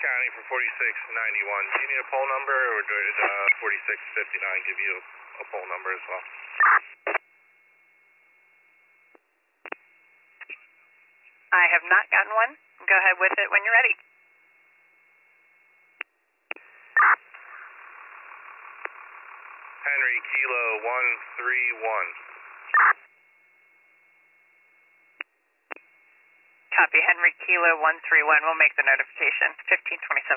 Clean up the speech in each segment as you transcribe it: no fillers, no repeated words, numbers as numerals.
County for 4691. Do you need a poll number, or did 4659 give you a poll number as well? I have not gotten one. Go ahead with it when you're ready. Henry Kilo 131. Copy, Henry Kilo 131. We'll make the notification. 1527.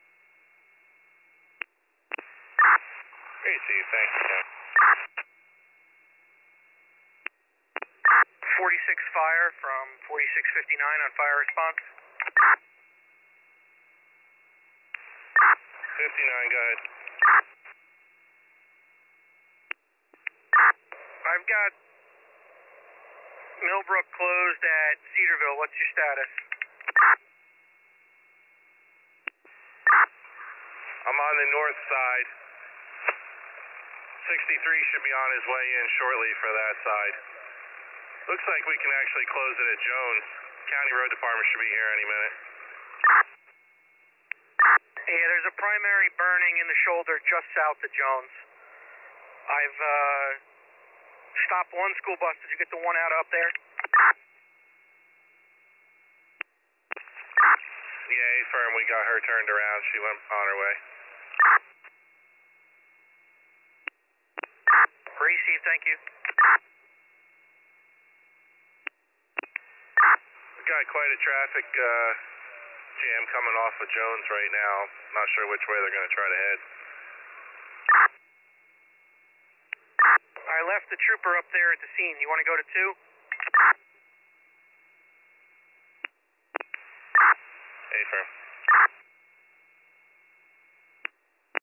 Great, Steve. Thanks. 46 fire from 4659 on fire response. 59, go ahead. I've got Millbrook closed at Cedarville. What's your status? I'm on the north side. 63 should be on his way in shortly for that side. Looks like we can actually close it at Jones. County Road Department should be here any minute. Yeah, there's a primary burning in the shoulder just south of Jones. I've stopped one school bus. Did you get the one out up there? Yeah, firm, we got her turned around. She went on her way. Received, thank you. We've got quite a traffic jam coming off of Jones right now. Not sure which way they're going to try to head. I left the trooper up there at the scene. You want to go to 2? Hey, firm.